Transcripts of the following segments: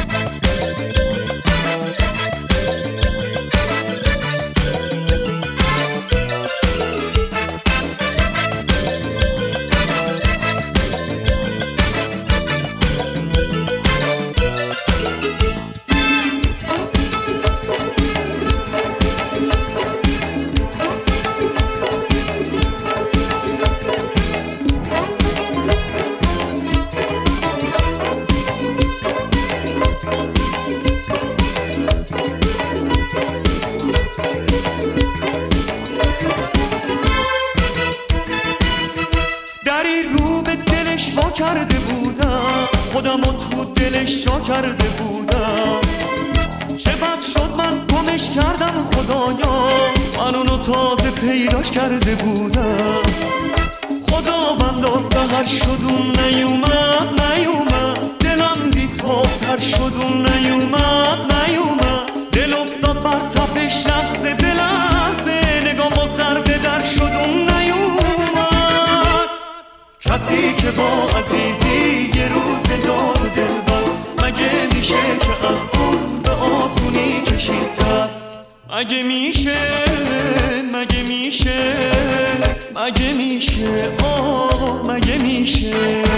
کرده بودم، خودم رو تو دلش جا کرده بودم. چه بد شد من گمش کردم خدایا، من اونو تازه پیداش کرده بودم. خدا بندا سحر شد اون نیومد دلم بی‌تاب‌تر شد اون نیومد دل افتاد بر تپش لحظه به لحظه، نگام باز ضربه در شد اون نیومد. کسی که با عزیزی یه روز داد دل بست، مگه میشه که از اون به آسونی کشید دست؟ مگه میشه مگه میشه مگه میشه مگه میشه؟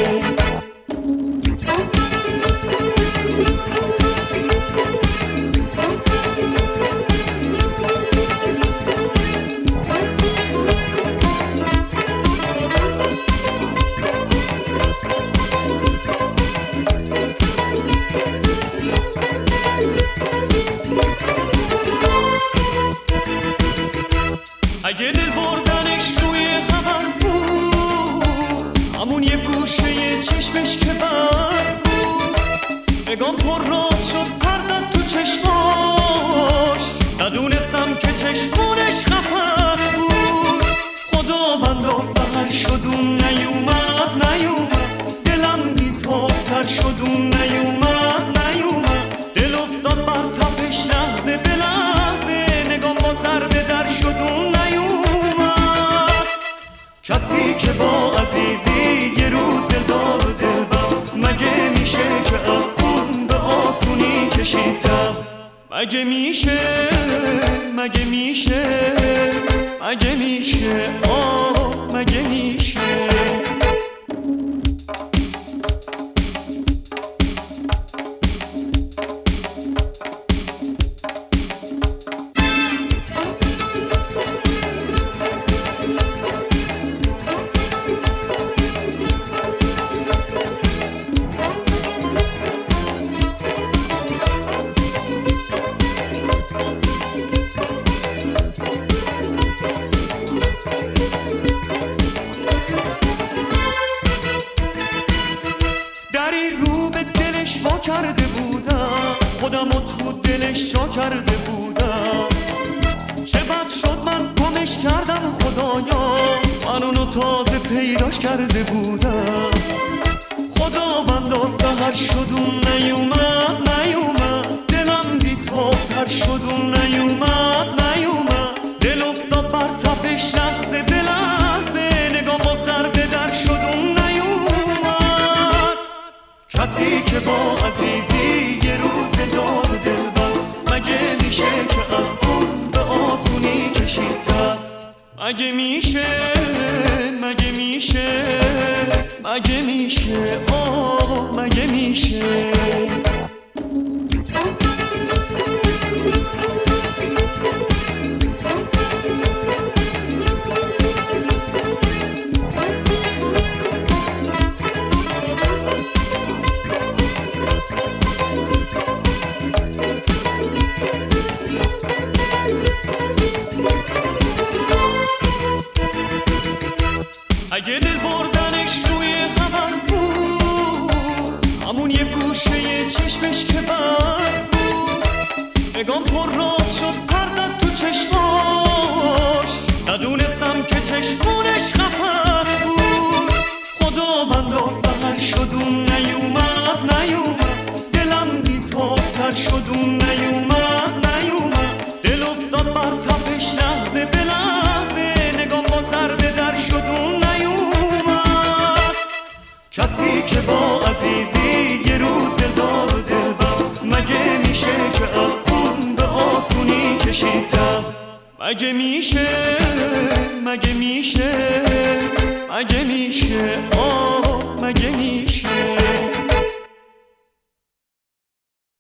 اگه دل بردنش روی هوس بود، همون یه گوشه چشمش که بس بود، نگام پر راز شد پر زد تو چشماش، ندونستم که چشمونش قفس بود. خدا بندا سحر شد اون نیومد دلم بی‌تاب‌تر شد اون نیومد دل افتاد بر تپش لحظه به لحظه، نگام باز ضربه در شد اون نیومد. کسی که با عزیزی یه روز دل داد و دل بست، مگه میشه که از اون به آسونی کشید دست؟ مگه میشه مگه میشه مگه میشه مگه میشه؟ رو به دلش وا کرده بودم، خودم رو تو دلش جا کرده بودم. چه بد شد من گمش کردم خدایا، من اونو تازه پیداش کرده بودم. خدا بندا سحر شد اون نیومد دلم بی‌تاب‌تر شد اون نیومد دل افتاد بر تپش لحظه به لحظه، نگام باز ضربه در شد اون نیومد. کسی که با عزیزی یه روز داد و دل بست، مگه میشه که از اون به آسونی کشید دست؟ مگه میشه مگه میشه مگه میشه مگه میشه؟ اگه دل بردنش روی هوس بود، همون یه گوشه چشمش که بس بود، نگام پر راز شد پر زد تو چشماش، ندونستم که چشمونش قفس بود. خدا بندا سحر شد اون نیومد دلم بی‌تاب‌تر شد اون نیومد دل افتاد بر تپش لحظه به لحظه، نگام باز ضربه در شد اون نیومد. کسی که با عزیزی یه روز دل داد و دل بست، کشید دست. مگه میشه مگه میشه مگه میشه مگه میشه